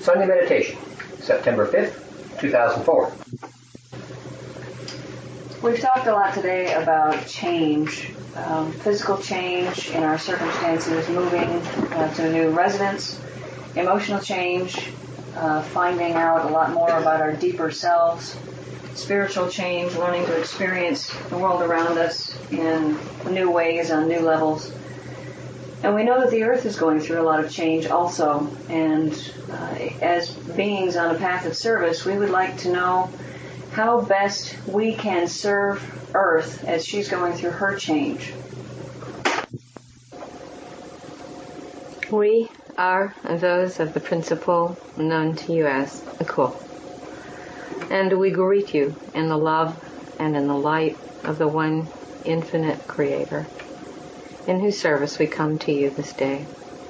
Sunday Meditation, September 5th, 2004. We've talked a lot today about change, physical change in our circumstances, moving to a new residence, emotional change, finding out a lot more about our deeper selves, spiritual change, learning to experience the world around us in new ways, on new levels. And we know that the earth is going through a lot of change also. And as beings on a path of service, we would like to know how best we can serve Earth as she's going through her change. We are those of the principle known to you as Aku. And we greet you in the love and in the light of the one infinite Creator, in whose service we come to you this day.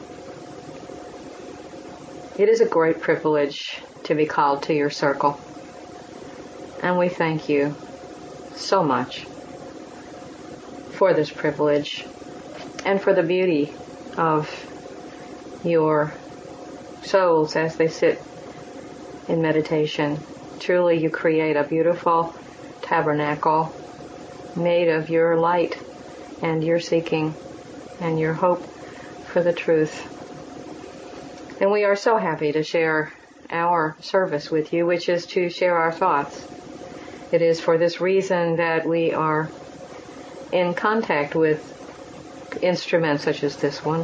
It is a great privilege to be called to your circle, and we thank you so much for this privilege and for the beauty of your souls as they sit in meditation. Truly, you create a beautiful tabernacle made of your light and your seeking and your hope for the truth. And we are so happy to share our service with you, which is to share our thoughts. It is for this reason that we are in contact with instruments such as this one.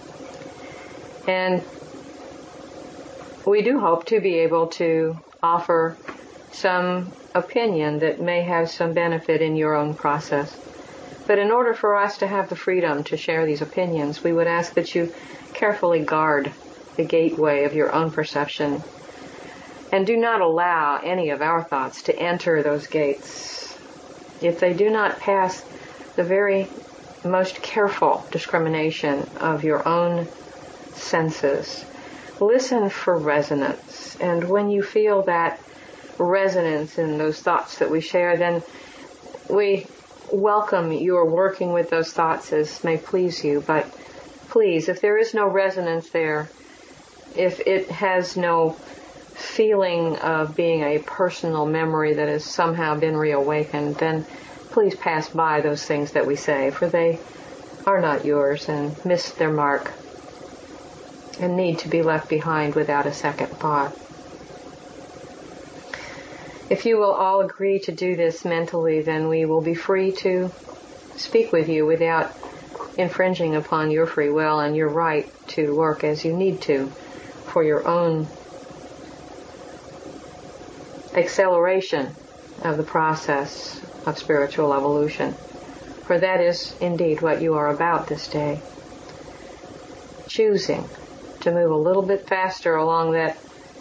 And we do hope to be able to offer some opinion that may have some benefit in your own process. But in order for us to have the freedom to share these opinions, we would ask that you carefully guard the gateway of your own perception and do not allow any of our thoughts to enter those gates. If they do not pass the very most careful discrimination of your own senses, listen for resonance. And when you feel that resonance in those thoughts that we share, then we welcome your working with those thoughts as may please you. But please, if there is no resonance there, if it has no feeling of being a personal memory that has somehow been reawakened, then please pass by those things that we say, for they are not yours and miss their mark and need to be left behind without a second thought. If you will all agree to do this mentally, then we will be free to speak with you without infringing upon your free will and your right to work as you need to for your own acceleration of the process of spiritual evolution. For that is indeed what you are about this day. Choosing to move a little bit faster along that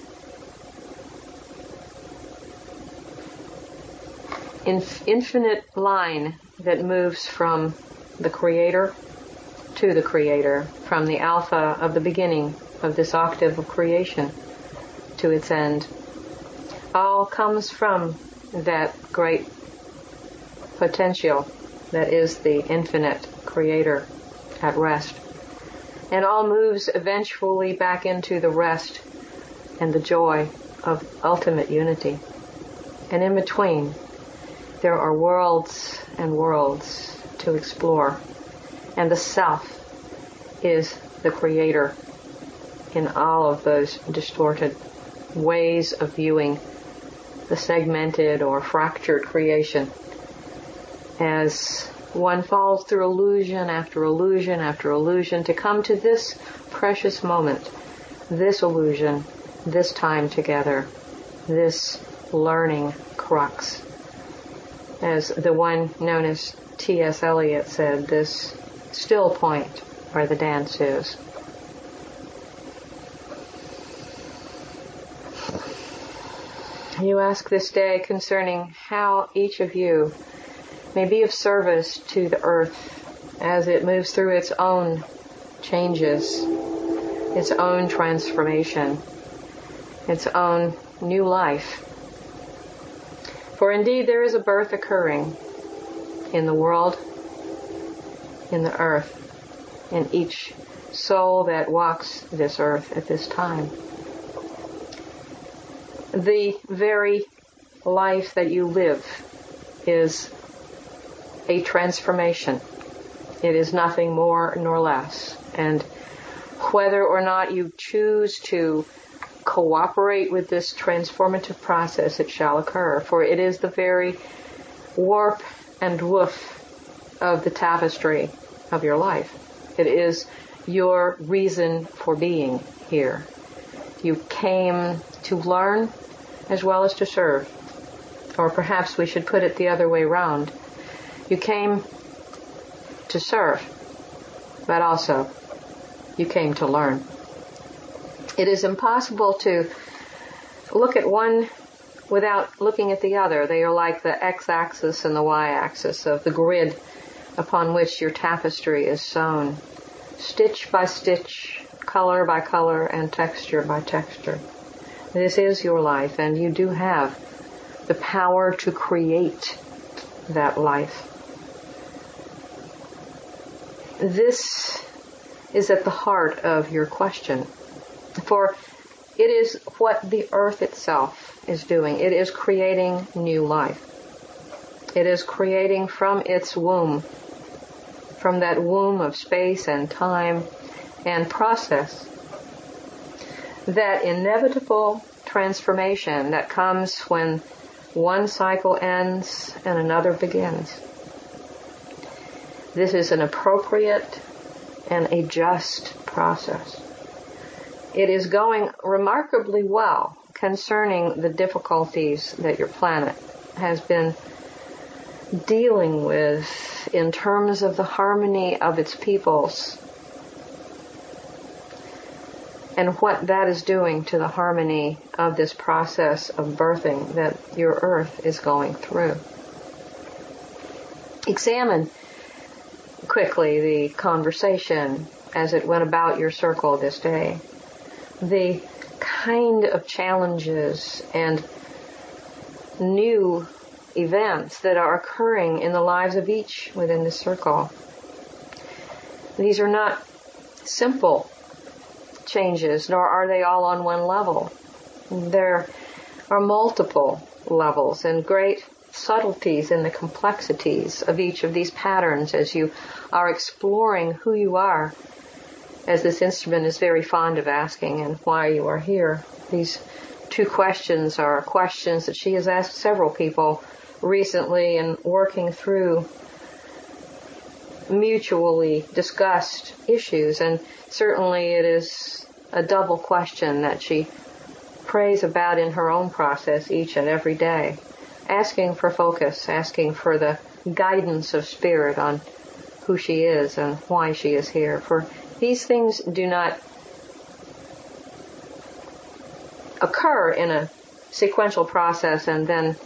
infinite line that moves from the Creator to the Creator, from the alpha of the beginning of this octave of creation to its end. All comes from that great potential that is the infinite Creator at rest. And all moves eventually back into the rest and the joy of ultimate unity. And in between, there are worlds and worlds to explore. And the self is the Creator in all of those distorted ways of viewing the segmented or fractured creation. As one falls through illusion after illusion after illusion to come to this precious moment, this illusion, this time together, this learning crux. As the one known as T.S. Eliot said, this still point where the dance is. You ask this day concerning how each of you may be of service to the earth as it moves through its own changes, its own transformation, its own new life. For indeed there is a birth occurring in the world, in the earth, in each soul that walks this earth at this time. The very life that you live is a transformation. It is nothing more nor less. And whether or not you choose to cooperate with this transformative process, it shall occur. For it is the very warp and woof of the tapestry of your life. It is your reason for being here. You came to learn as well as to serve. Or perhaps we should put it the other way round. You came to serve, but also you came to learn. It is impossible to look at one without looking at the other. They are like the x-axis and the y-axis of the grid upon which your tapestry is sewn, stitch by stitch, color by color, and texture by texture. This is your life, and you do have the power to create that life. This is at the heart of your question, for it is what the earth itself is doing. It is creating new life. It is creating from its womb, from that womb of space and time and process, that inevitable transformation that comes when one cycle ends and another begins. This is an appropriate and a just process. It is going remarkably well concerning the difficulties that your planet has been dealing with in terms of the harmony of its peoples and what that is doing to the harmony of this process of birthing that your earth is going through. Examine quickly the conversation as it went about your circle this day. The kind of challenges and new events that are occurring in the lives of each within this circle. These are not simple changes, nor are they all on one level. There are multiple levels and great subtleties in the complexities of each of these patterns as you are exploring who you are, as this instrument is very fond of asking, and why you are here. These two questions are questions that she has asked several people recently in working through mutually discussed issues, and certainly it is a double question that she prays about in her own process each and every day, asking for focus, asking for the guidance of spirit on who she is and why she is here. For these things do not occur in a sequential process and then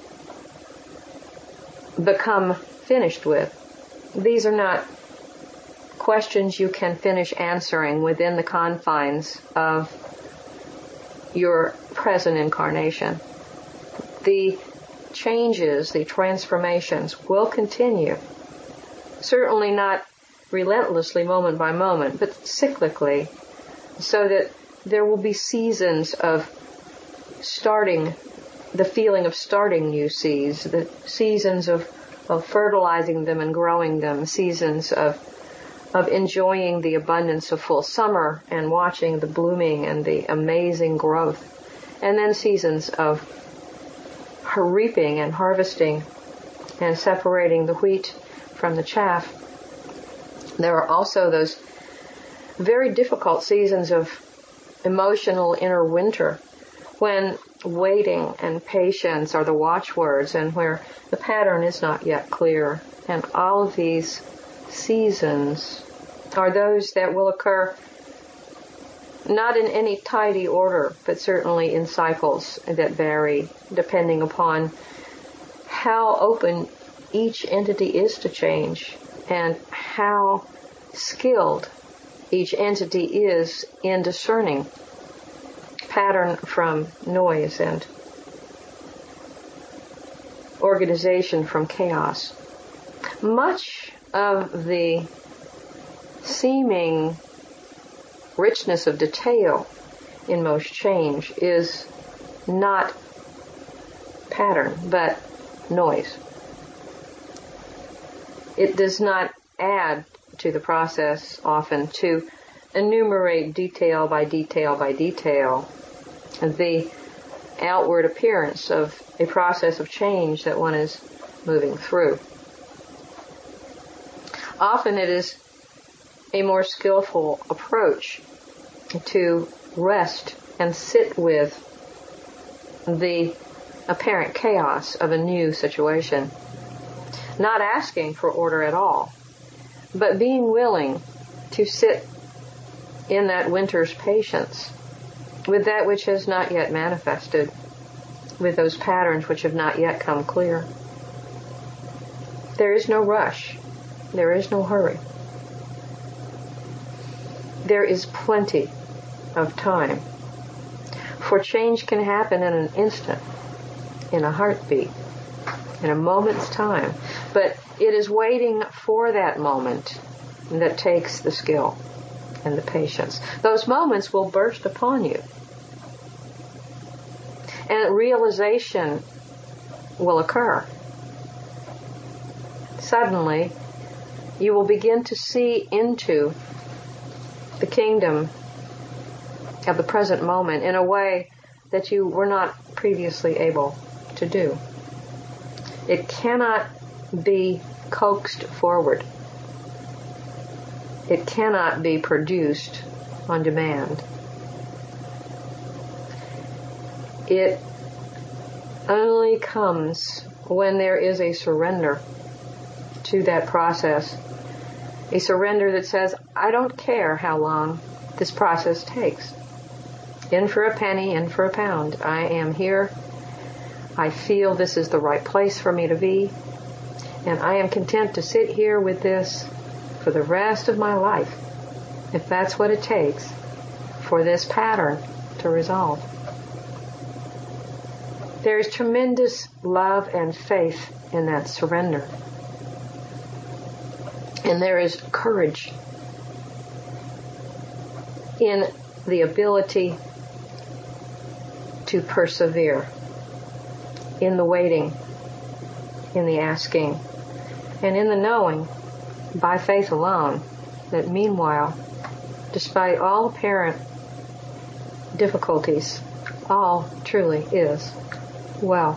become finished with. These are not questions you can finish answering within the confines of your present incarnation. The changes, the transformations will continue. Certainly not relentlessly moment by moment, but cyclically, so that there will be seasons of starting, the feeling of starting new seeds, the seasons of fertilizing them and growing them, seasons of enjoying the abundance of full summer and watching the blooming and the amazing growth, and then seasons of reaping and harvesting and separating the wheat from the chaff. There are also those very difficult seasons of emotional inner winter when waiting and patience are the watchwords and where the pattern is not yet clear. And all of these seasons are those that will occur not in any tidy order, but certainly in cycles that vary depending upon how open each entity is to change and how skilled each entity is in discerning pattern from noise and organization from chaos. Much of the seeming richness of detail in most change is not pattern, but noise. It does not add to the process often to enumerate detail by detail by detail the outward appearance of a process of change that one is moving through. Often it is a more skillful approach to rest and sit with the apparent chaos of a new situation, not asking for order at all, but being willing to sit in that winter's patience with that which has not yet manifested, with those patterns which have not yet come clear. There is no rush. There is no hurry. There is plenty of time, for change can happen in an instant, in a heartbeat, in a moment's time. But it is waiting for that moment that takes the skill and the patience. Those moments will burst upon you, and realization will occur. Suddenly, you will begin to see into the kingdom of the present moment in a way that you were not previously able to do. It cannot be coaxed forward. It cannot be produced on demand. It only comes when there is a surrender to that process. A surrender that says, I don't care how long this process takes. In for a penny, in for a pound. I am here. I feel this is the right place for me to be. And I am content to sit here with this for the rest of my life, if that's what it takes for this pattern to resolve. There is tremendous love and faith in that surrender. And there is courage in the ability to persevere, in the waiting, in the asking, and in the knowing, by faith alone, that meanwhile, despite all apparent difficulties, all truly is well.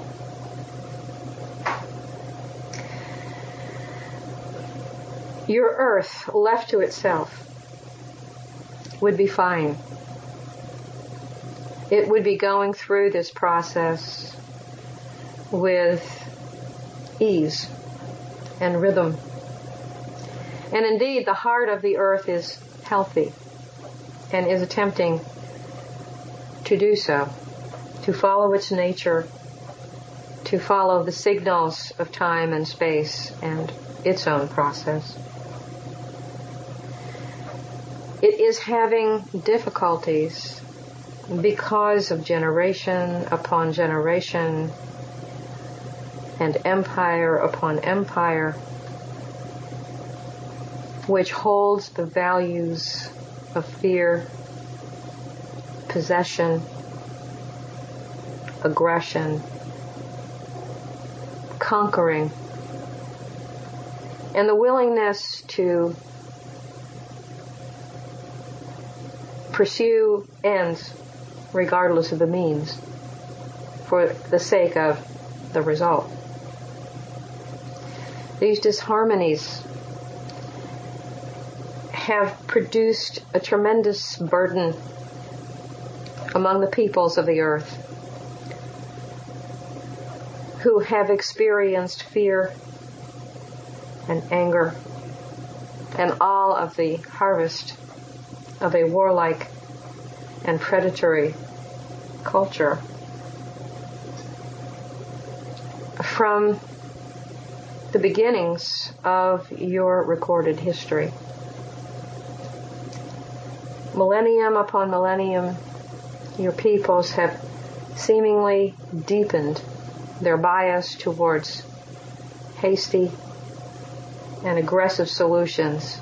Your earth, left to itself, would be fine. It would be going through this process with ease and rhythm. And indeed, the heart of the earth is healthy and is attempting to do so, to follow its nature, to follow the signals of time and space and its own process. It is having difficulties because of generation upon generation and empire upon empire, which holds the values of fear, possession, aggression, conquering, and the willingness to pursue ends regardless of the means for the sake of the result. These disharmonies have produced a tremendous burden among the peoples of the earth who have experienced fear and anger and all of the harvest of a warlike and predatory culture. From the beginnings of your recorded history, millennium upon millennium, your peoples have seemingly deepened their bias towards hasty and aggressive solutions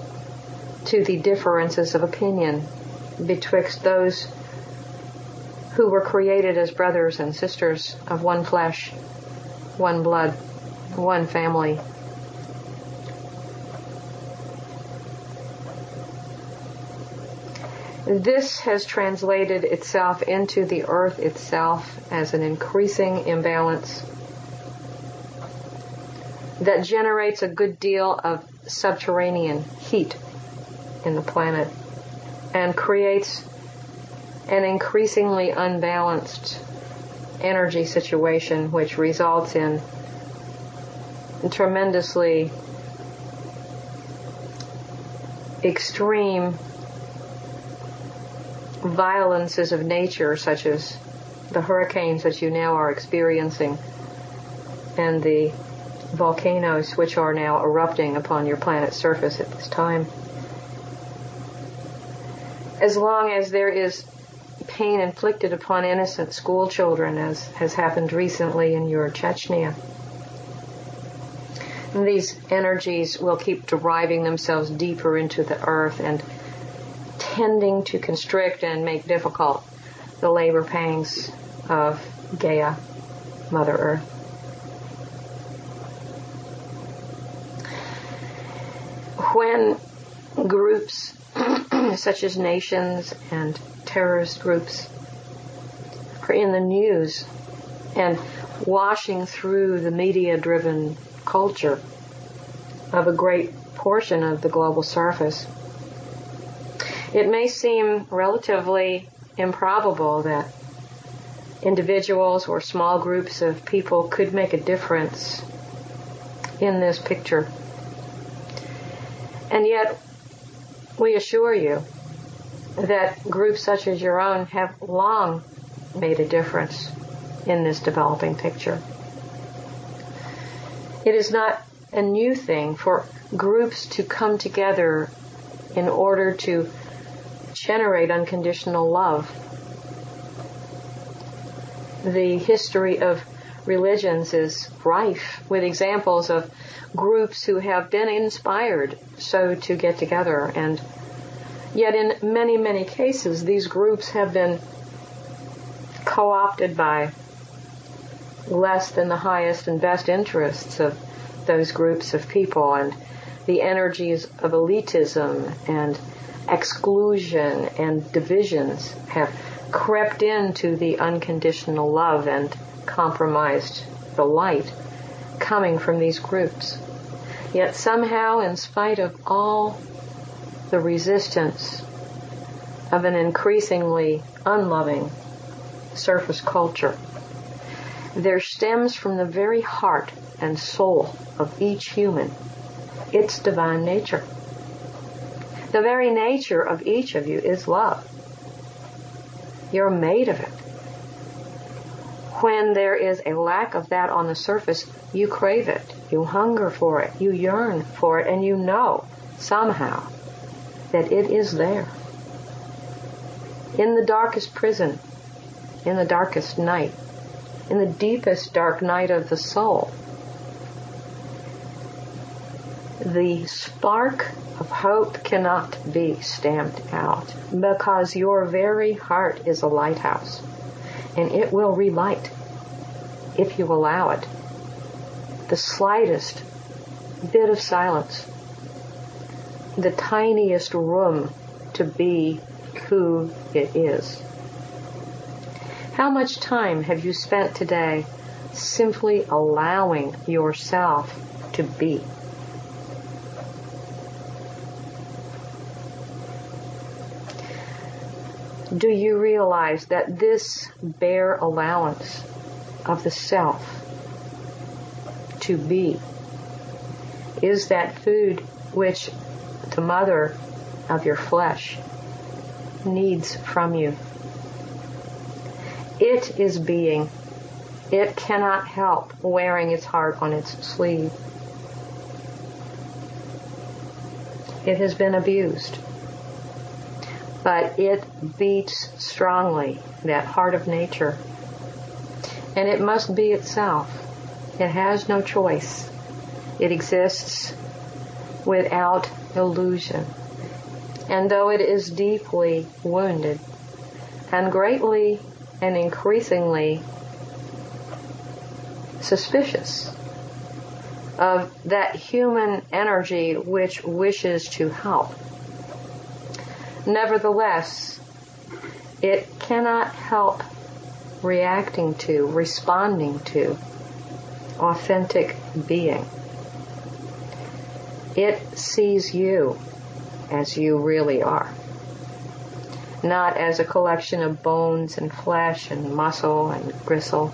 to the differences of opinion betwixt those who were created as brothers and sisters of one flesh, one blood, one family. This has translated itself into the earth itself as an increasing imbalance that generates a good deal of subterranean heat in the planet and creates an increasingly unbalanced energy situation, which results in tremendously extreme violences of nature, such as the hurricanes that you now are experiencing and the volcanoes which are now erupting upon your planet's surface at this time. As long as there is pain inflicted upon innocent school children, as has happened recently in your Chechnya, these energies will keep driving themselves deeper into the earth and tending to constrict and make difficult the labor pangs of Gaia, Mother Earth. When groups such as nations and terrorist groups are in the news and washing through the media-driven culture of a great portion of the global surface, it may seem relatively improbable that individuals or small groups of people could make a difference in this picture. And yet, we assure you that groups such as your own have long made a difference in this developing picture. It is not a new thing for groups to come together in order to generate unconditional love. The history of religions is rife with examples of groups who have been inspired so to get together, and yet in many, many cases these groups have been co-opted by less than the highest and best interests of those groups of people, and the energies of elitism and exclusion and divisions have crept into the unconditional love and compromised the light coming from these groups. Yet somehow, in spite of all the resistance of an increasingly unloving surface culture, there stems from the very heart and soul of each human its divine nature. The very nature of each of you is love. You're made of it. When there is a lack of that on the surface, you crave it, you hunger for it, you yearn for it, and you know somehow that it is there. In the darkest prison, in the darkest night, in the deepest dark night of the soul, the spark of hope cannot be stamped out, because your very heart is a lighthouse, and it will relight if you allow it. The slightest bit of silence, the tiniest room to be who it is. How much time have you spent today simply allowing yourself to be? Do you realize that this bare allowance of the self to be is that food which the mother of your flesh needs from you? It is being. It cannot help wearing its heart on its sleeve. It has been abused. But it beats strongly, that heart of nature. And it must be itself. It has no choice. It exists without illusion. And though it is deeply wounded and greatly and increasingly suspicious of that human energy which wishes to help. Nevertheless, it cannot help reacting to, responding to authentic being. It sees you as you really are, not as a collection of bones and flesh and muscle and gristle,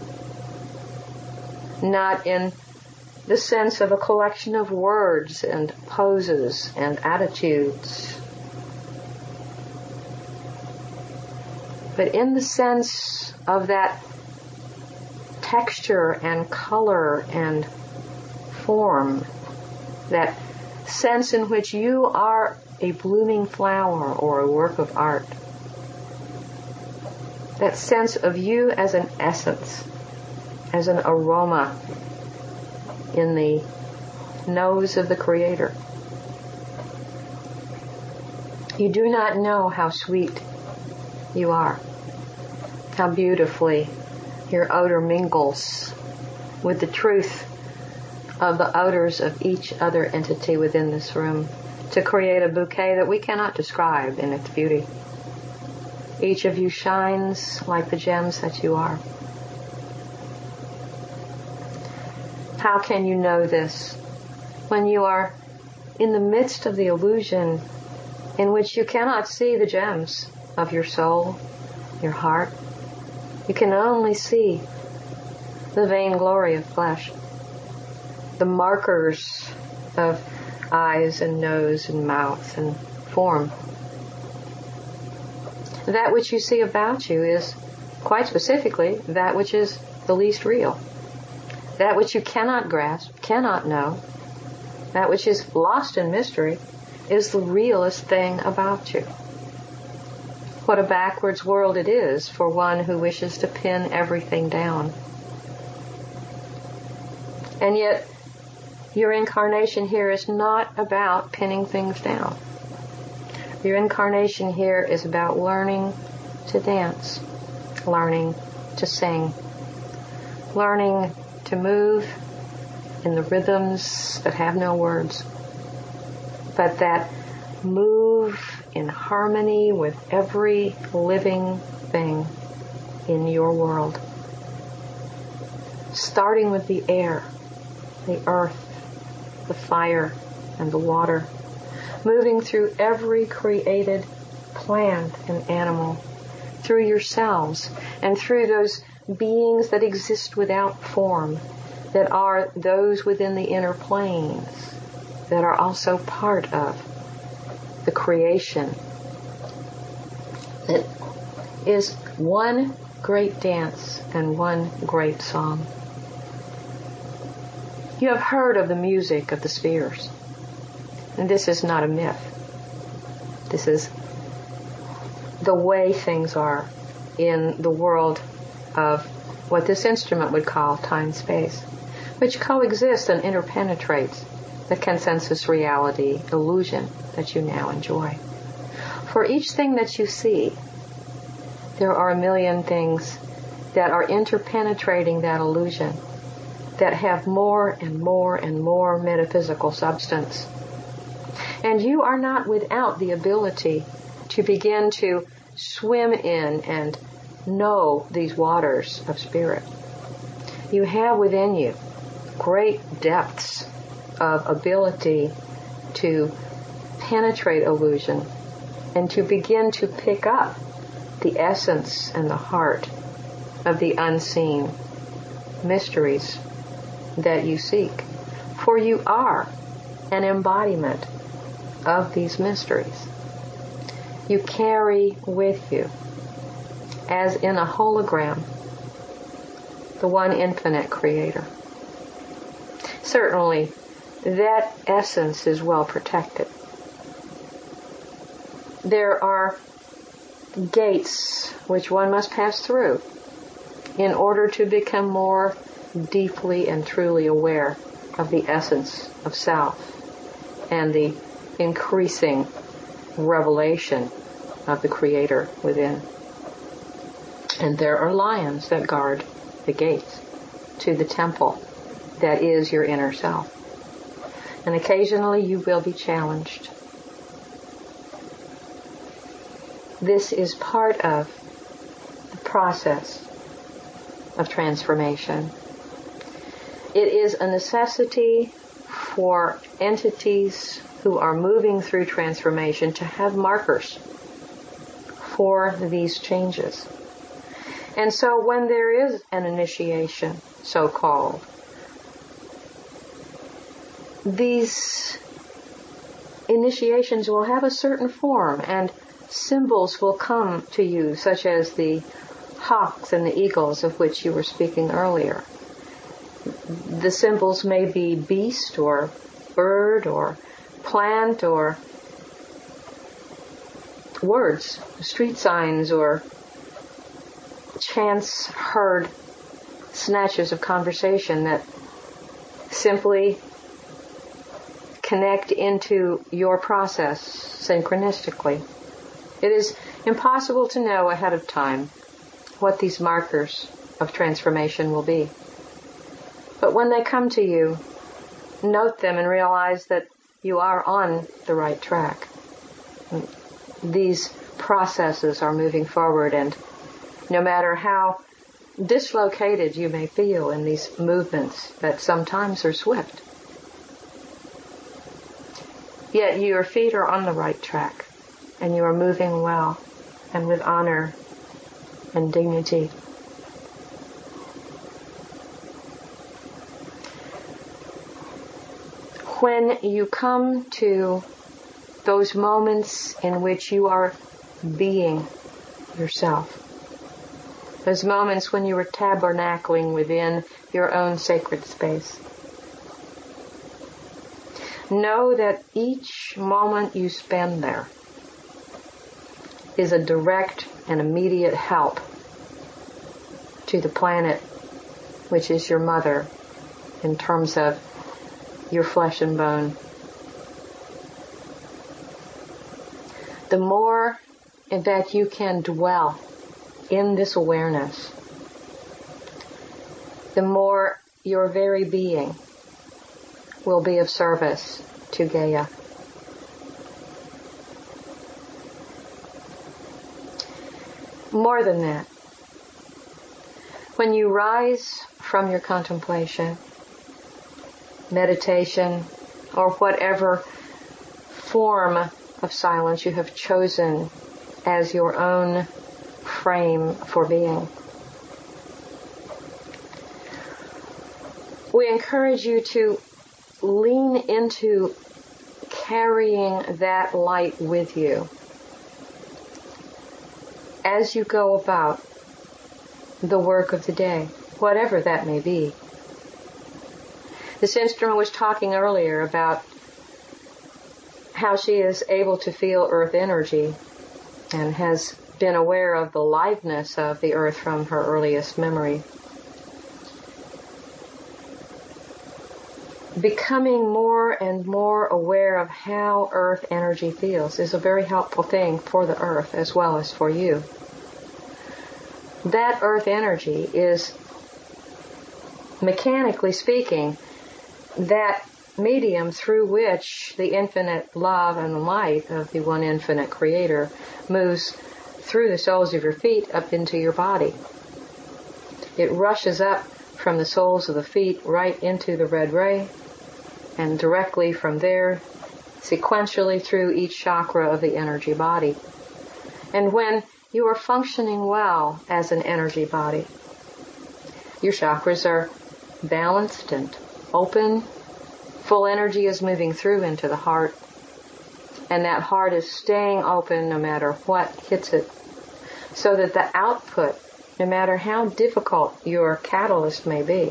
not in the sense of a collection of words and poses and attitudes, but in the sense of that texture and color and form, that sense in which you are a blooming flower or a work of art, that sense of you as an essence, as an aroma in the nose of the Creator. You do not know how sweet you are, how beautifully your odor mingles with the truth of the odors of each other entity within this room to create a bouquet that we cannot describe in its beauty. Each of you shines like the gems that you are. How can you know this when you are in the midst of the illusion in which you cannot see the gems of your soul, your heart? You can only see the vainglory of flesh, the markers of eyes and nose and mouth and form. That which you see about you is, quite specifically, that which is the least real. That which you cannot grasp, cannot know, that which is lost in mystery, is the realest thing about you. What a backwards world it is for one who wishes to pin everything down. And yet, your incarnation here is not about pinning things down. Your incarnation here is about learning to dance, learning to sing, learning to move in the rhythms that have no words, but that move in harmony with every living thing in your world. Starting with the air, the earth, the fire, and the water, moving through every created plant and animal, through yourselves, and through those beings that exist without form, that are those within the inner planes, that are also part of the creation, that is one great dance and one great song. You have heard of the music of the spheres, and this is not a myth. This is the way things are in the world of what this instrument would call time-space, which coexists and interpenetrates the consensus reality illusion that you now enjoy. For each thing that you see, there are a million things that are interpenetrating that illusion, that have more and more and more metaphysical substance. And you are not without the ability to begin to swim in and know these waters of spirit. You have within you great depths of ability to penetrate illusion and to begin to pick up the essence and the heart of the unseen mysteries that you seek. For you are an embodiment of these mysteries. You carry with you, as in a hologram, the one infinite Creator. Certainly, that essence is well protected. There are gates which one must pass through in order to become more deeply and truly aware of the essence of self and the increasing revelation of the Creator within. And there are lions that guard the gates to the temple that is your inner self. And occasionally you will be challenged. This is part of the process of transformation. It is a necessity for entities who are moving through transformation to have markers for these changes. And so when there is an initiation, so-called, these initiations will have a certain form, and symbols will come to you, such as the hawks and the eagles of which you were speaking earlier. The symbols may be beast or bird or plant or words, street signs, or chance heard snatches of conversation that simply connect into your process synchronistically. It is impossible to know ahead of time what these markers of transformation will be. But when they come to you, note them and realize that you are on the right track. These processes are moving forward, and no matter how dislocated you may feel in these movements that sometimes are swift, yet your feet are on the right track, and you are moving well and with honor and dignity. When you come to those moments in which you are being yourself, those moments when you are tabernacling within your own sacred space, know that each moment you spend there is a direct and immediate help to the planet, which is your mother, in terms of your flesh and bone. The more that you can dwell in this awareness, the more your very being will be of service to Gaia. More than that, when you rise from your contemplation, meditation, or whatever form of silence you have chosen as your own frame for being, we encourage you to lean into carrying that light with you as you go about the work of the day, whatever that may be. This instrument was talking earlier about how she is able to feel earth energy and has been aware of the liveness of the earth from her earliest memory. Becoming more and more aware of how earth energy feels is a very helpful thing for the earth as well as for you. That earth energy is, mechanically speaking, that medium through which the infinite love and light of the one infinite creator moves through the soles of your feet up into your body. It rushes up from the soles of the feet right into the red ray, and directly from there, sequentially through each chakra of the energy body. And when you are functioning well as an energy body, your chakras are balanced and open. Full energy is moving through into the heart, and that heart is staying open no matter what hits it, so that the output, no matter how difficult your catalyst may be,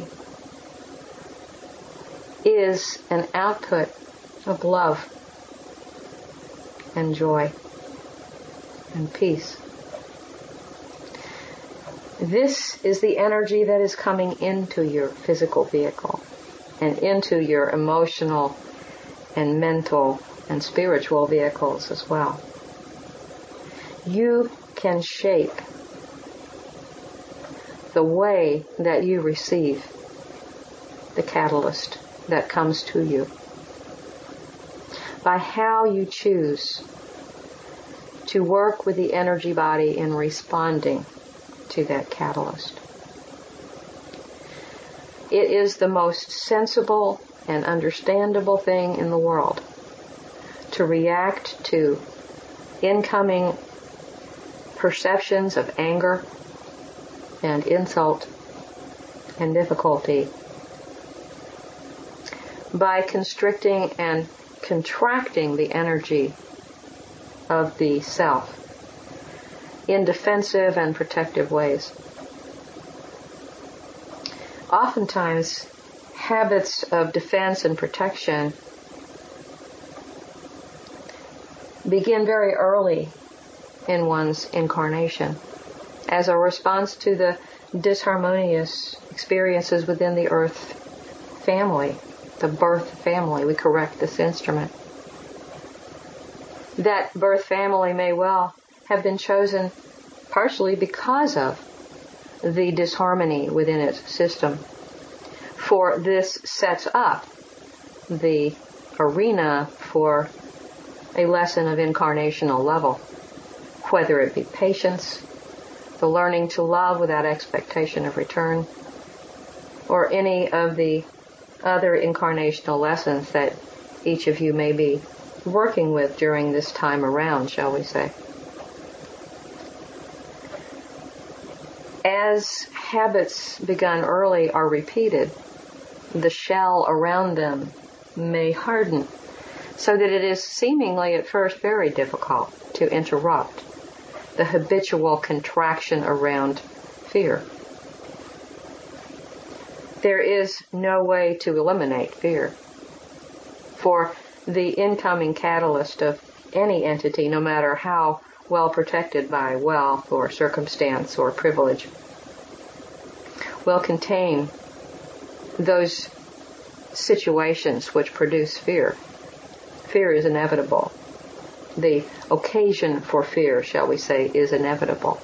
is an output of love and joy and peace. This is the energy that is coming into your physical vehicle and into your emotional and mental and spiritual vehicles as well. You can shape the way that you receive the catalyst that comes to you, by how you choose to work with the energy body in responding to that catalyst. It is the most sensible and understandable thing in the world to react to incoming perceptions of anger and insult and difficulty by constricting and contracting the energy of the self in defensive and protective ways. Oftentimes, habits of defense and protection begin very early in one's incarnation as a response to the disharmonious experiences within the earth family, the birth family. We correct this instrument. That birth family may well have been chosen partially because of the disharmony within its system. For this sets up the arena for a lesson of incarnational level, whether it be patience, the learning to love without expectation of return, or any of the other incarnational lessons that each of you may be working with during this time around, shall we say. As habits begun early are repeated, the shell around them may harden, so that it is seemingly at first very difficult to interrupt the habitual contraction around fear. There is no way to eliminate fear, for the incoming catalyst of any entity, no matter how well protected by wealth or circumstance or privilege, will contain those situations which produce fear. Fear is inevitable. The occasion for fear, shall we say, is inevitable.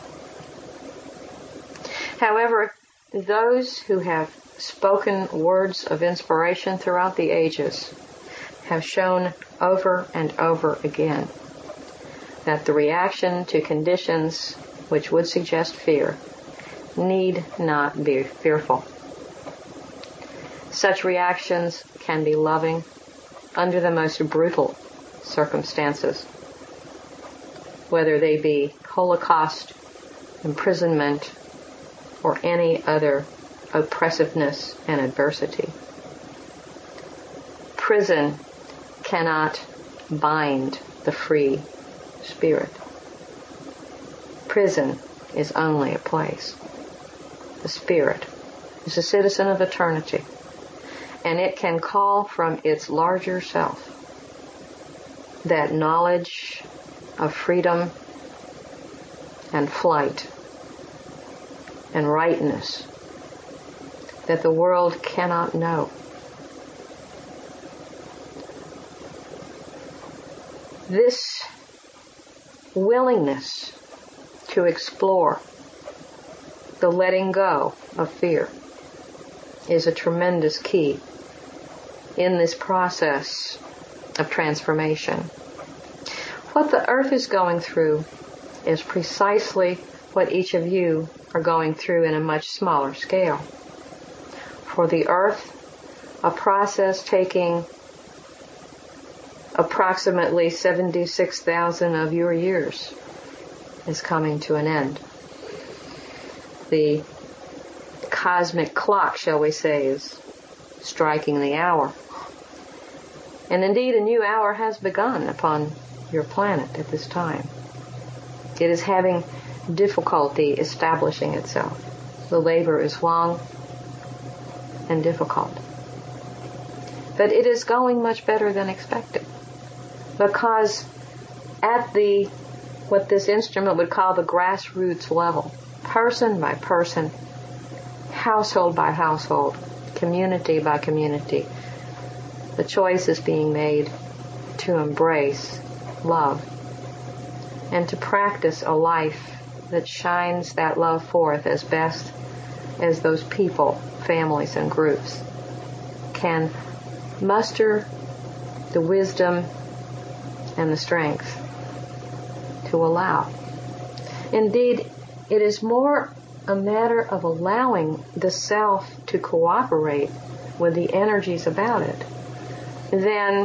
However, those who have spoken words of inspiration throughout the ages have shown over and over again that the reaction to conditions which would suggest fear need not be fearful. Such reactions can be loving under the most brutal circumstances, whether they be Holocaust, imprisonment, or any other oppressiveness and adversity. Prison cannot bind the free spirit. Prison is only a place. The spirit is a citizen of eternity, and it can call from its larger self that knowledge of freedom and flight and rightness that the world cannot know. This willingness to explore the letting go of fear is a tremendous key in this process of transformation. What the earth is going through is precisely what each of you are going through in a much smaller scale. For the earth, a process taking approximately 76,000 of your years is coming to an end. The cosmic clock, shall we say, is striking the hour. And indeed, a new hour has begun upon your planet at this time. It is having difficulty establishing itself. The labor is long and difficult. But it is going much better than expected, because at the, what this instrument would call the grassroots level, person by person, household by household, community by community, the choice is being made to embrace love and to practice a life that shines that love forth as best as those people, families, and groups can muster the wisdom and the strength to allow. Indeed, it is more a matter of allowing the self to cooperate with the energies about it than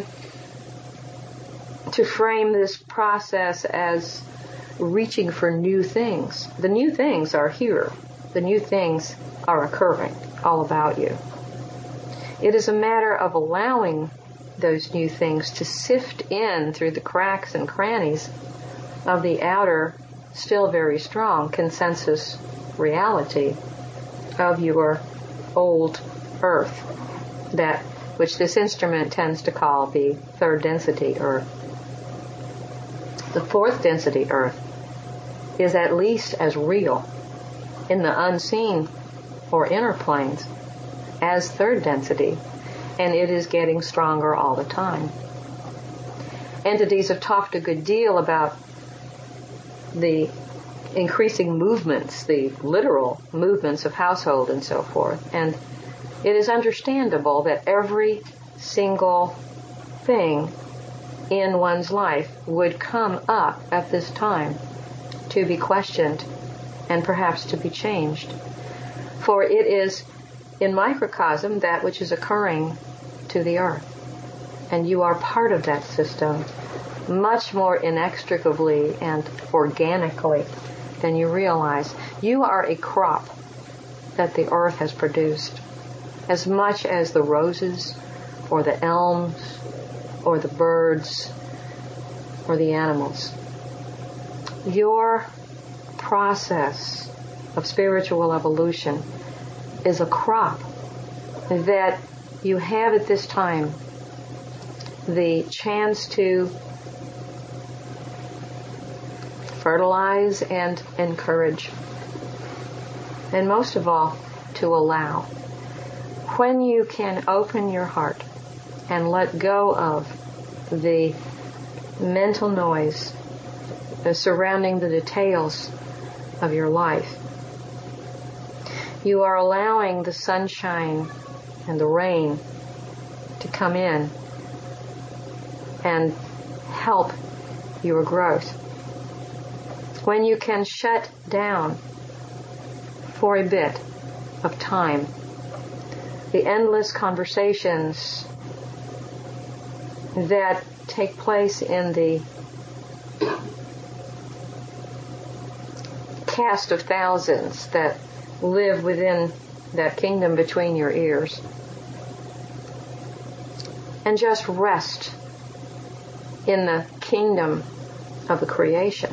to frame this process as reaching for new things. The new things are here. The new things are occurring all about you. It is a matter of allowing those new things to sift in through the cracks and crannies of the outer, still very strong consensus reality of your old earth, that which this instrument tends to call the third density earth. The fourth density earth is at least as real in the unseen or inner planes as third density, and it is getting stronger all the time. Entities have talked a good deal about the increasing movements, the literal movements of household and so forth, and it is understandable that every single thing in one's life would come up at this time to be questioned and perhaps to be changed. For it is in microcosm that which is occurring to the earth. And you are part of that system much more inextricably and organically than you realize. You are a crop that the earth has produced, as much as the roses or the elms or the birds or the animals. Your process of spiritual evolution is a crop that you have at this time the chance to fertilize and encourage, and most of all, to allow. When you can open your heart and let go of the mental noise surrounding the details of your life, you are allowing the sunshine and the rain to come in and help your growth. When you can shut down for a bit of time the endless conversations that take place in the cast of thousands that live within that kingdom between your ears, and just rest in the kingdom of the creation.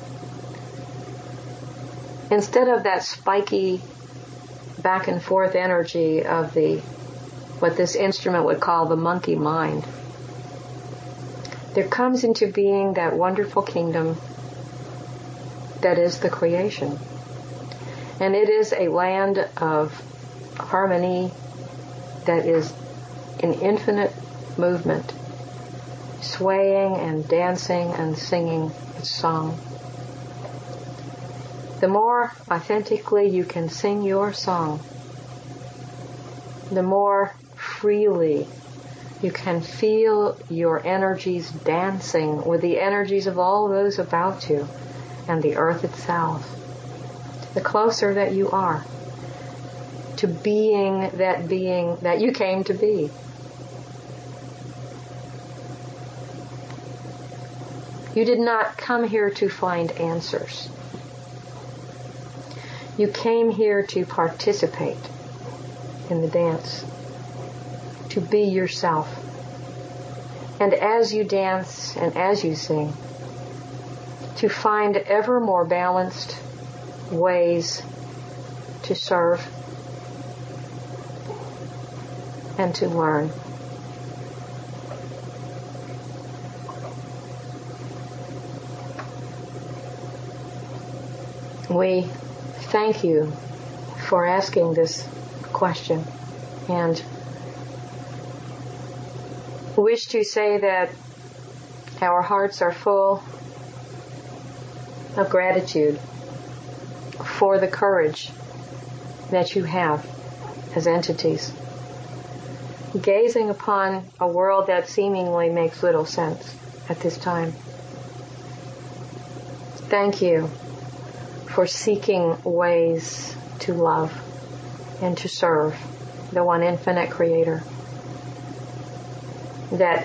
Instead of that spiky back and forth energy of what this instrument would call the monkey mind, there comes into being that wonderful kingdom that is the creation. And it is a land of harmony that is in infinite movement, swaying and dancing and singing its song. The more authentically you can sing your song, the more freely you can feel your energies dancing with the energies of all those about you and the earth itself. The closer that you are to being that you came to be. You did not come here to find answers. You came here to participate in the dance, to be yourself. And as you dance and as you sing, to find ever more balanced ways to serve and to learn. We thank you for asking this question, and wish to say that our hearts are full of gratitude for the courage that you have as entities, gazing upon a world that seemingly makes little sense at this time. Thank you for seeking ways to love and to serve the one infinite Creator, that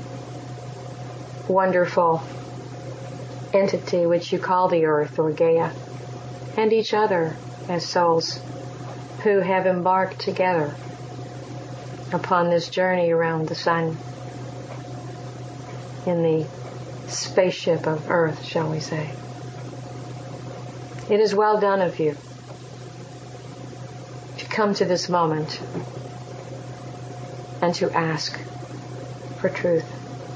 wonderful entity which you call the earth or Gaia, and each other as souls who have embarked together upon this journey around the sun in the spaceship of earth, shall we say. It is well done of you to come to this moment and to ask for truth.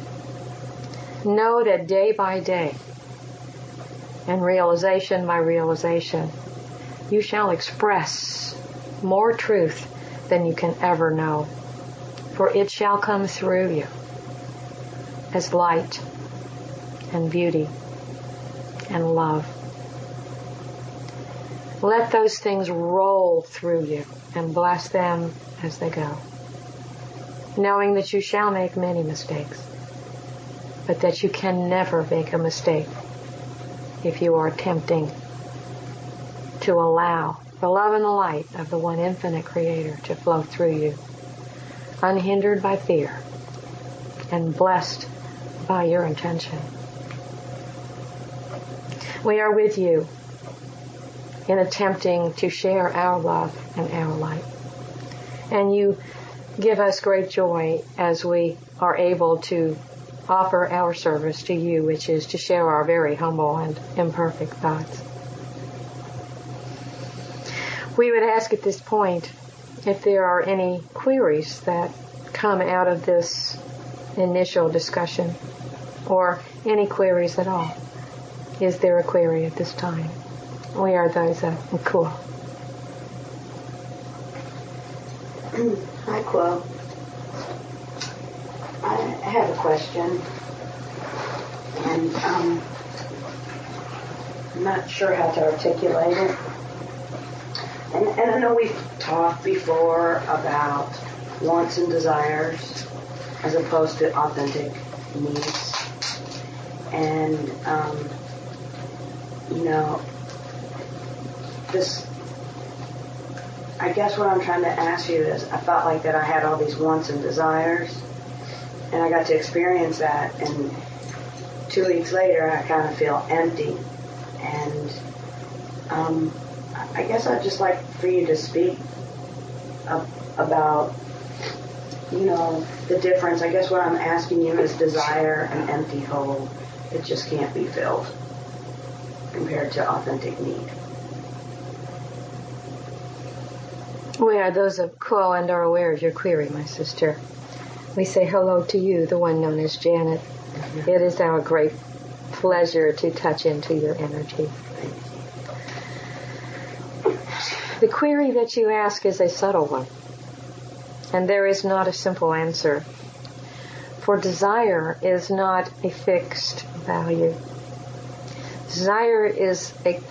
Know that day by day and realization by realization, you shall express more truth than you can ever know, for it shall come through you as light and beauty and love. Let those things roll through you and bless them as they go, knowing that you shall make many mistakes, but that you can never make a mistake if you are attempting to allow the love and the light of the one infinite Creator to flow through you, unhindered by fear and blessed by your intention. We are with you in attempting to share our love and our light. And you give us great joy as we are able to offer our service to you, which is to share our very humble and imperfect thoughts. We would ask at this point if there are any queries that come out of this initial discussion, or any queries at all. Is there a query at this time? We are those cool. Hi, Quill. I have a question, and I'm not sure how to articulate it. And I know we've talked before about wants and desires as opposed to authentic needs. And, I guess what I'm trying to ask you is, I felt like that I had all these wants and desires, and I got to experience that, and 2 weeks later I kind of feel empty. And I guess I'd just like for you to speak about, the difference. I guess what I'm asking you is desire, an empty hole that just can't be filled, compared to authentic need. We are those of Quill and are aware of your query, my sister. We say hello to you, the one known as Janet. Mm-hmm. It is our great pleasure to touch into your energy. The query that you ask is a subtle one, and there is not a simple answer. For desire is not a fixed value. Desire is a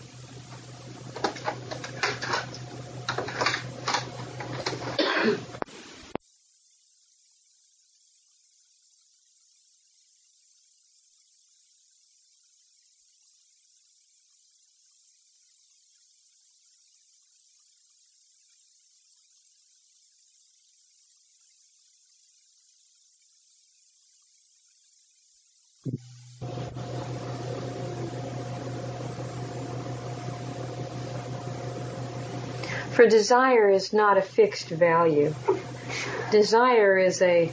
For desire is not a fixed value. Desire is a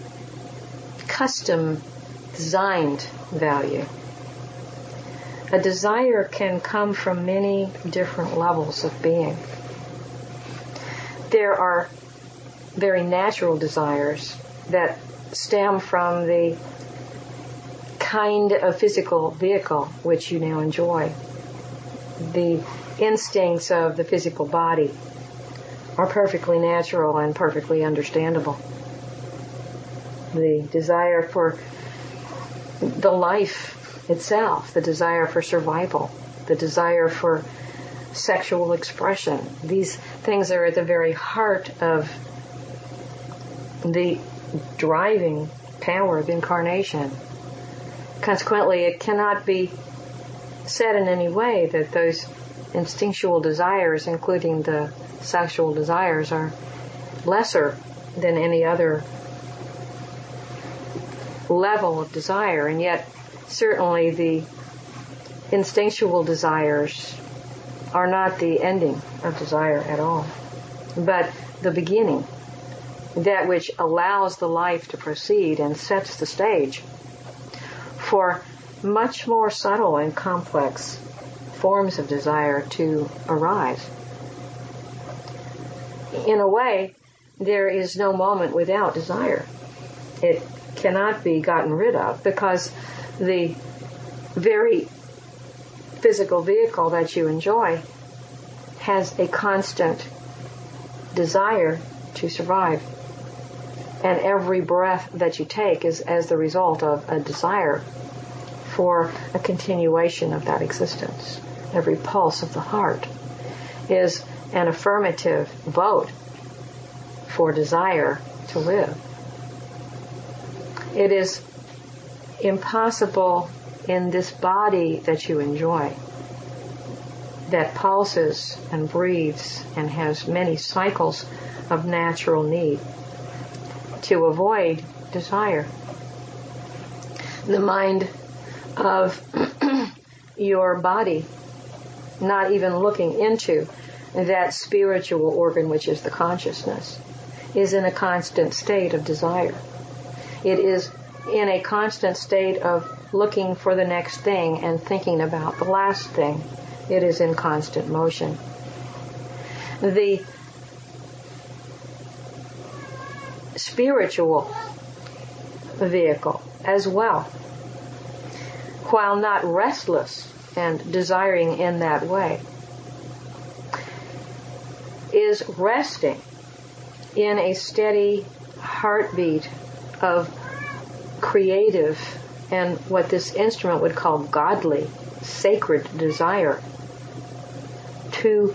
custom designed value. A desire can come from many different levels of being. There are very natural desires that stem from the kind of physical vehicle which you now enjoy. The instincts of the physical body are perfectly natural and perfectly understandable. The desire for the life itself, the desire for survival, the desire for sexual expression. These things are at the very heart of the driving power of incarnation. Consequently, it cannot be said in any way that those instinctual desires, including the sexual desires, are lesser than any other level of desire. And yet, certainly the instinctual desires are not the ending of desire at all, but the beginning, that which allows the life to proceed and sets the stage for much more subtle and complex forms of desire to arise. In a way, there is no moment without desire. It cannot be gotten rid of, because the very physical vehicle that you enjoy has a constant desire to survive. And every breath that you take is as the result of a desire for a continuation of that existence. Every pulse of the heart is an affirmative vote for desire to live. It is impossible in this body that you enjoy, that pulses and breathes and has many cycles of natural need, to avoid desire. The mind of your body, not even looking into that spiritual organ which is the consciousness, is in a constant state of desire. It is in a constant state of looking for the next thing and thinking about the last thing. It is in constant motion. The spiritual vehicle as well, while not restless and desiring in that way, is resting in a steady heartbeat of creative and what this instrument would call godly, sacred desire to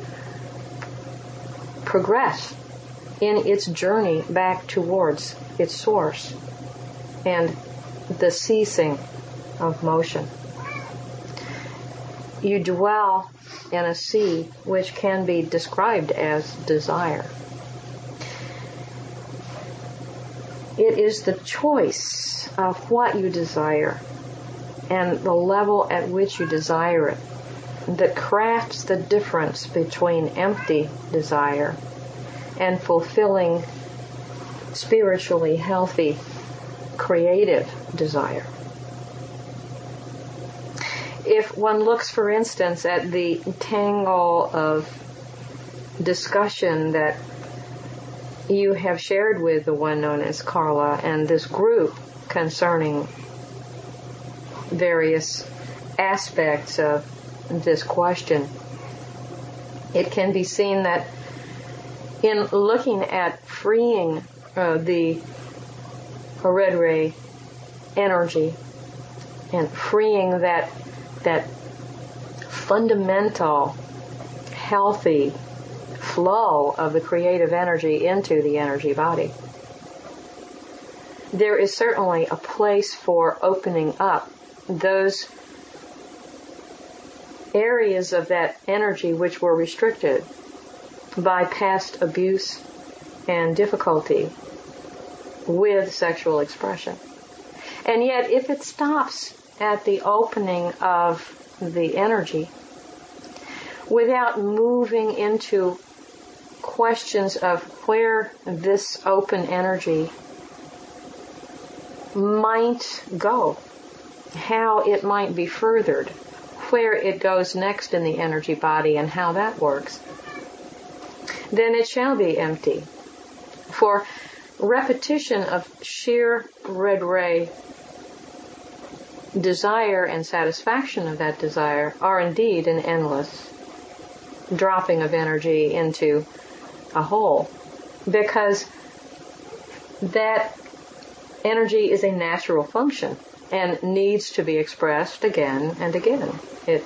progress in its journey back towards its source and the ceasing of motion. You dwell in a sea which can be described as desire. It is the choice of what you desire and the level at which you desire it that crafts the difference between empty desire and fulfilling, spiritually healthy, creative desire. If one looks, for instance, at the tangle of discussion that you have shared with the one known as Carla and this group concerning various aspects of this question, it can be seen that in looking at freeing the red ray energy and freeing that fundamental healthy flow of the creative energy into the energy body, there is certainly a place for opening up those areas of that energy which were restricted by past abuse and difficulty with sexual expression. And yet, if it stops at the opening of the energy without moving into questions of where this open energy might go, how it might be furthered, where it goes next in the energy body and how that works, then it shall be empty. For repetition of sheer red ray desire and satisfaction of that desire are indeed an endless dropping of energy into a hole, because that energy is a natural function and needs to be expressed again and again. It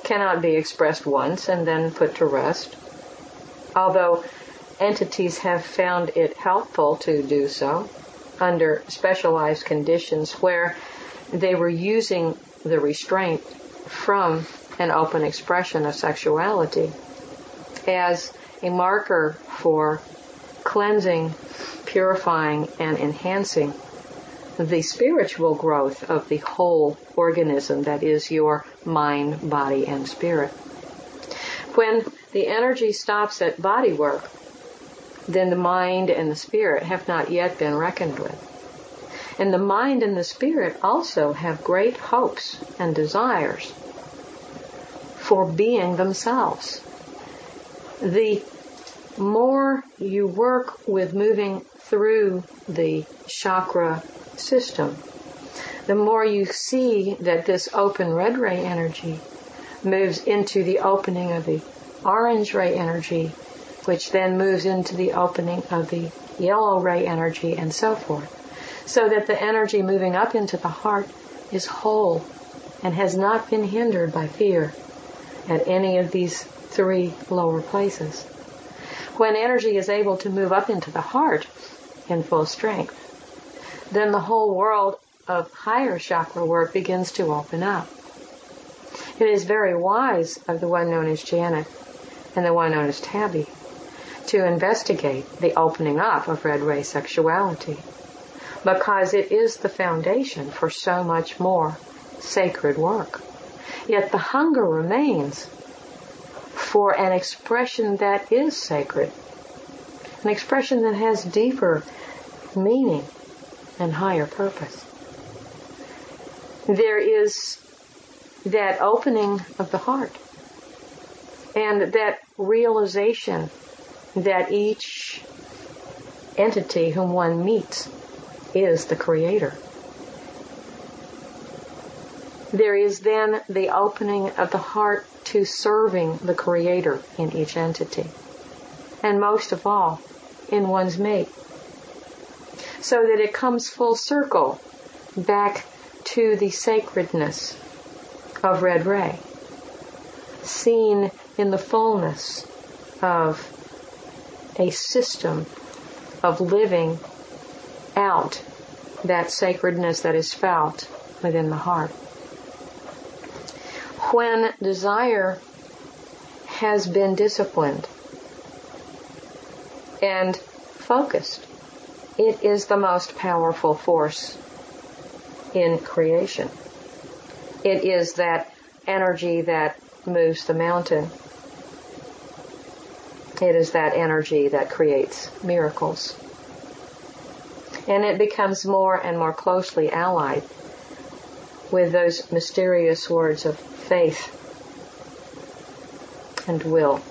cannot be expressed once and then put to rest, although entities have found it helpful to do so under specialized conditions where they were using the restraint from an open expression of sexuality as a marker for cleansing, purifying, and enhancing the spiritual growth of the whole organism that is your mind, body, and spirit. When the energy stops at body work, then the mind and the spirit have not yet been reckoned with. And the mind and the spirit also have great hopes and desires for being themselves. The more you work with moving through the chakra system, the more you see that this open red ray energy moves into the opening of the orange ray energy, which then moves into the opening of the yellow ray energy, and so forth. So that the energy moving up into the heart is whole and has not been hindered by fear at any of these three lower places. When energy is able to move up into the heart in full strength, then the whole world of higher chakra work begins to open up. It is very wise of the one known as Janet and the one known as Tabby to investigate the opening up of red ray sexuality, because it is the foundation for so much more sacred work. Yet the hunger remains for an expression that is sacred, an expression that has deeper meaning and higher purpose. There is that opening of the heart and that realization that each entity whom one meets is the Creator. There is then the opening of the heart to serving the Creator in each entity, and most of all, in one's mate, so that it comes full circle back to the sacredness of red ray, seen in the fullness of a system of living out that sacredness that is felt within the heart. When desire has been disciplined and focused, it is the most powerful force in creation. It is that energy that moves the mountain. It is that energy that creates miracles. And it becomes more and more closely allied with those mysterious words of faith and will.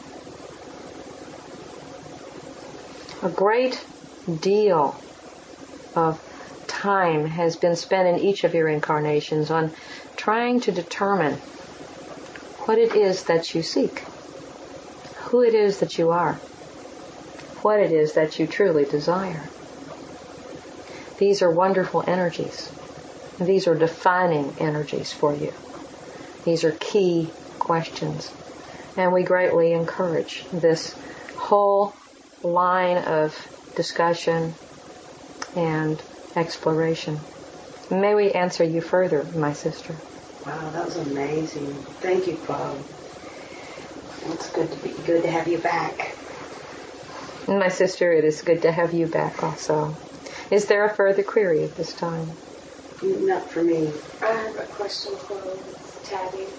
A great deal of time has been spent in each of your incarnations on trying to determine what it is that you seek, who it is that you are, what it is that you truly desire. These are wonderful energies. These are defining energies for you. These are key questions. And we greatly encourage this whole line of discussion and exploration. May we answer you further, my sister. Wow, that was amazing. Thank you, Bob. It's good to have you back. And my sister, it is good to have you back also. Is there a further query at this time? Not for me. I have a question for Tabby.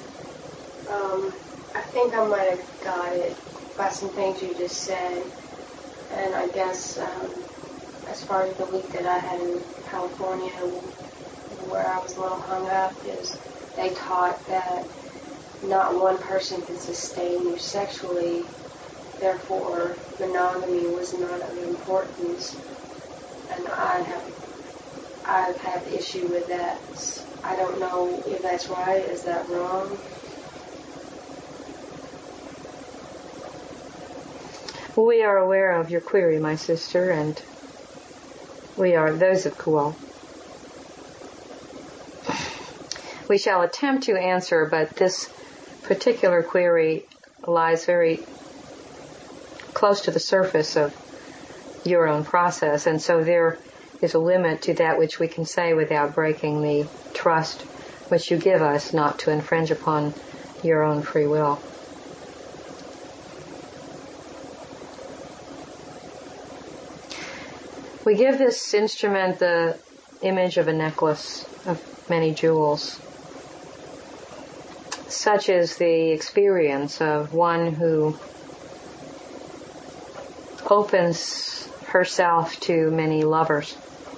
I think I might have got it by some things you just said. And I guess as far as the week that I had in California, where I was a little hung up, is they taught that not one person can sustain you sexually, therefore monogamy was not of importance. And I've had issue with that. I don't know if that's right. Is that wrong? We are aware of your query, my sister, and we are those of Kual. We shall attempt to answer, but this particular query lies very close to the surface of your own process, and so there is a limit to that which we can say without breaking the trust which you give us not to infringe upon your own free will. We give this instrument the image of a necklace of many jewels. Such is the experience of one who opens herself to many lovers.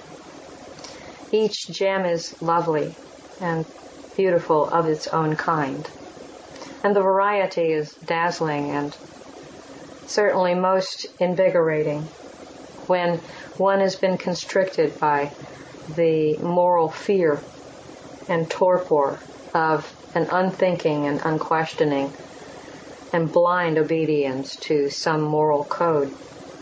Each gem is lovely and beautiful of its own kind, and the variety is dazzling and certainly most invigorating when one has been constricted by the moral fear and torpor of an unthinking and unquestioning and blind obedience to some moral code.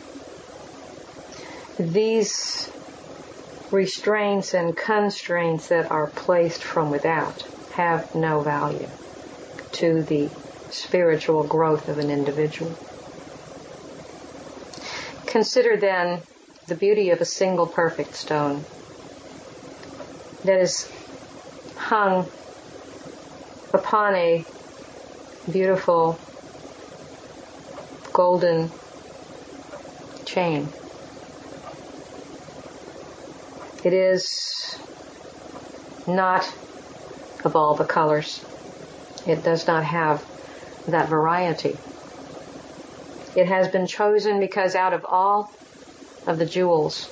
These restraints and constraints that are placed from without have no value to the spiritual growth of an individual. Consider then the beauty of a single perfect stone that is hung upon a beautiful golden chain. It is not of all the colors. It does not have that variety. It has been chosen because out of all of the jewels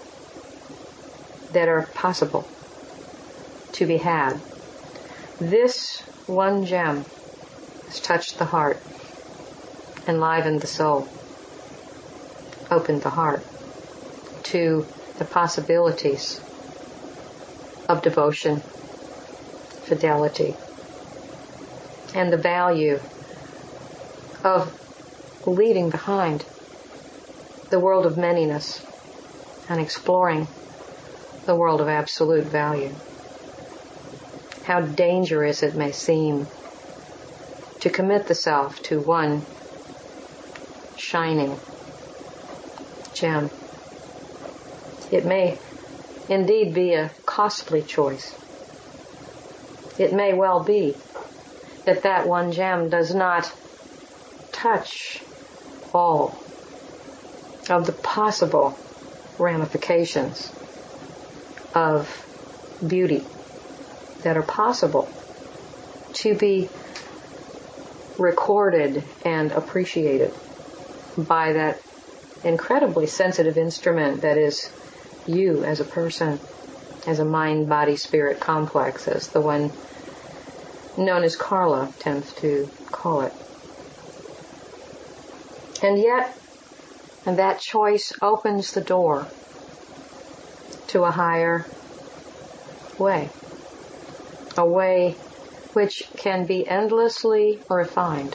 that are possible to be had, this one gem has touched the heart, enlivened the soul, opened the heart to the possibilities of devotion, fidelity, and the value of leaving behind the world of manyness and exploring the world of absolute value. How dangerous it may seem to commit the self to one shining gem. It may indeed be a costly choice. It may well be that that one gem does not touch all of the possible ramifications of beauty that are possible to be recorded and appreciated by that incredibly sensitive instrument that is you as a person, as a mind, body, spirit complex, as the one known as Carla tends to call it. And yet, that choice opens the door to a higher way, a way which can be endlessly refined.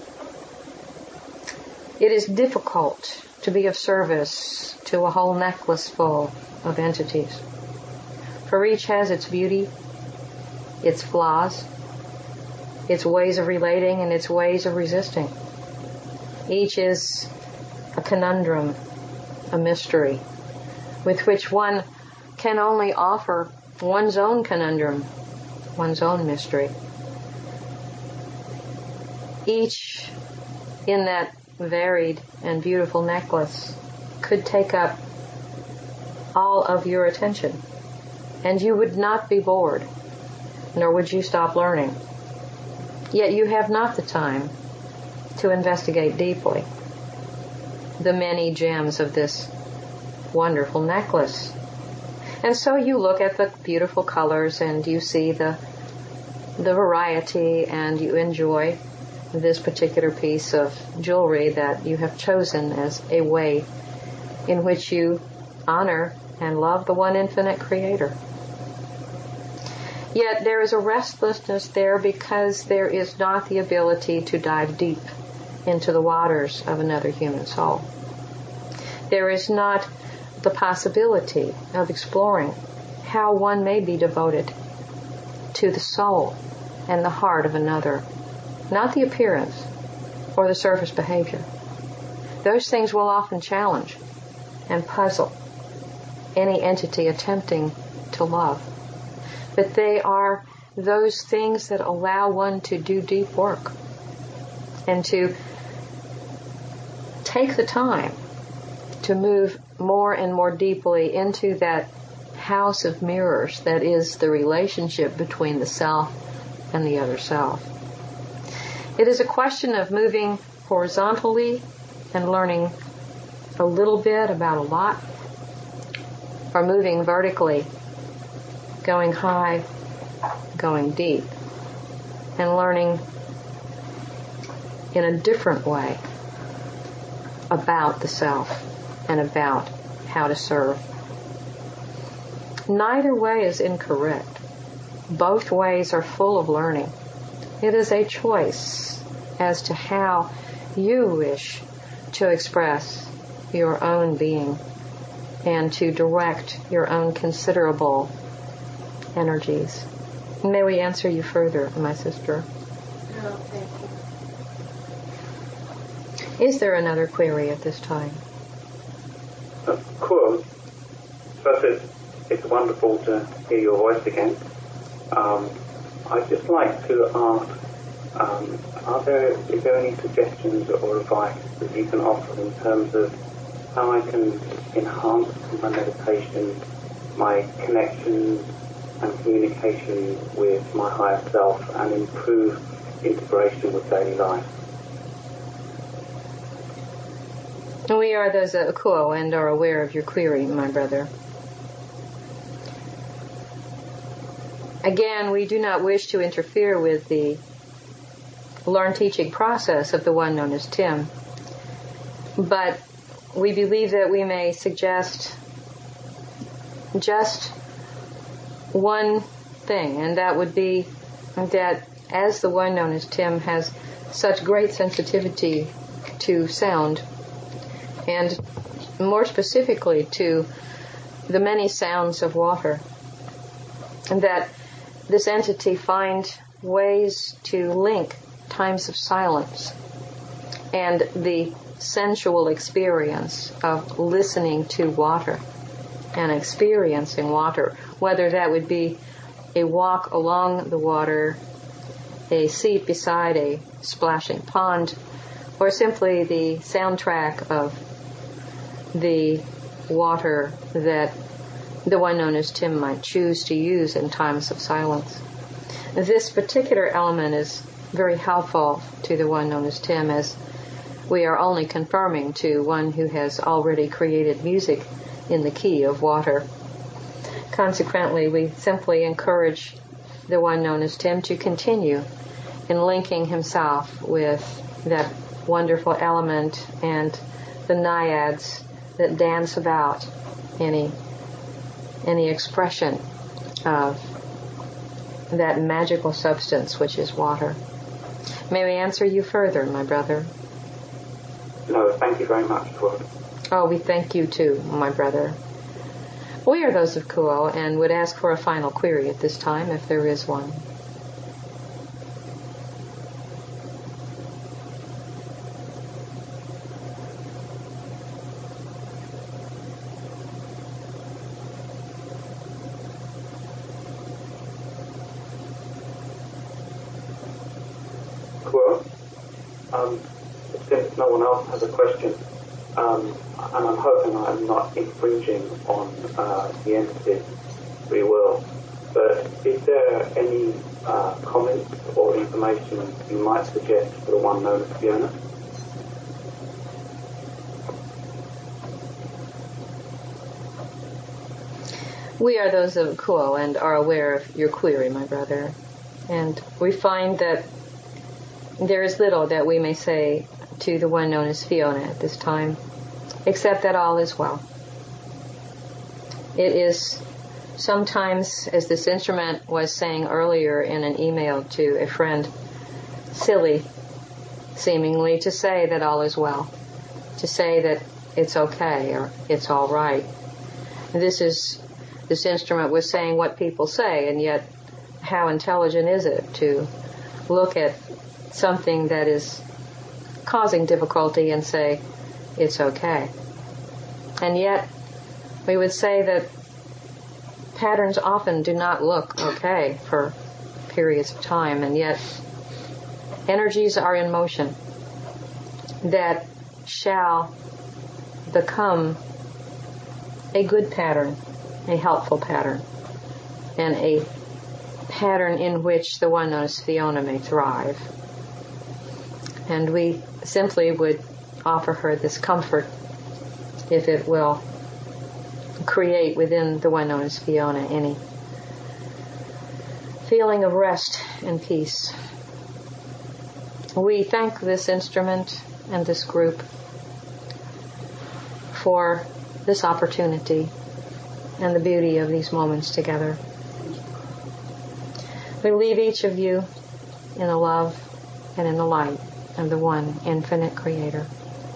It is difficult to be of service to a whole necklace full of entities, for each has its beauty, its flaws, its ways of relating, and its ways of resisting. Each is a conundrum, a mystery, with which one can only offer one's own conundrum, one's own mystery. Each in that varied and beautiful necklace could take up all of your attention, and you would not be bored, nor would you stop learning. Yet you have not the time to investigate deeply the many gems of this wonderful necklace. And so you look at the beautiful colors and you see the variety, and you enjoy this particular piece of jewelry that you have chosen as a way in which you honor and love the one infinite creator. Yet there is a restlessness there because there is not the ability to dive deep into the waters of another human soul. There is not the possibility of exploring how one may be devoted to the soul and the heart of another not the appearance or the surface behavior. Those things will often challenge and puzzle any entity attempting to love. But they are those things that allow one to do deep work and to take the time to move more and more deeply into that house of mirrors that is the relationship between the self and the other self. It is a question of moving horizontally and learning a little bit about a lot, or moving vertically, going high, going deep, and learning in a different way about the self and about how to serve. Neither way is incorrect. Both ways are full of learning. It is a choice as to how you wish to express your own being and to direct your own considerable energies. May we answer you further, my sister? No, thank you. Is there another query at this time? Cool. First, it's wonderful to hear your voice again. I'd just like to ask, is there any suggestions or advice that you can offer in terms of how I can enhance my meditation, my connections and communication with my higher self, and improve integration with daily life? We are those Akuo and are aware of your query, my brother. Again, we do not wish to interfere with the learn-teaching process of the one known as Tim, but we believe that we may suggest just one thing, and that would be that as the one known as Tim has such great sensitivity to sound, and more specifically to the many sounds of water, and that this entity find ways to link times of silence and the sensual experience of listening to water and experiencing water, whether that would be a walk along the water, a seat beside a splashing pond, or simply the soundtrack of the water that the one known as Tim might choose to use in times of silence. This particular element is very helpful to the one known as Tim, as we are only confirming to one who has already created music in the key of water. Consequently, we simply encourage the one known as Tim to continue in linking himself with that wonderful element and the naiads that dance about any expression of that magical substance which is water. May we answer you further, my brother? No, thank you very much, Kuo. Oh, we thank you too, my brother. We are those of Kuo and would ask for a final query at this time, if there is one. Since no one else has a question, and I'm hoping I'm not infringing on the entity's free will, but is there any comments or information you might suggest for the one known as Fiona? We are those of Kuo and are aware of your query, my brother, and we find that there is little that we may say to the one known as Fiona at this time, except that all is well. It is sometimes, as this instrument was saying earlier in an email to a friend, silly, seemingly, to say that all is well, to say that it's okay or it's all right. This instrument was saying what people say, and yet how intelligent is it to look at something that is causing difficulty and say, it's okay. And yet, we would say that patterns often do not look okay for periods of time, and yet energies are in motion that shall become a good pattern, a helpful pattern, and a pattern in which the one known as Fiona may thrive. And we simply would offer her this comfort if it will create within the one known as Fiona any feeling of rest and peace. We thank this instrument and this group for this opportunity and the beauty of these moments together. We leave each of you in the love and in the light of the one infinite Creator.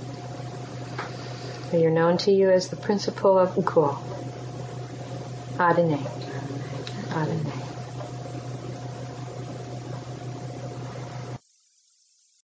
We are known to you as the principle of Ukuo. Adonai. Adonai.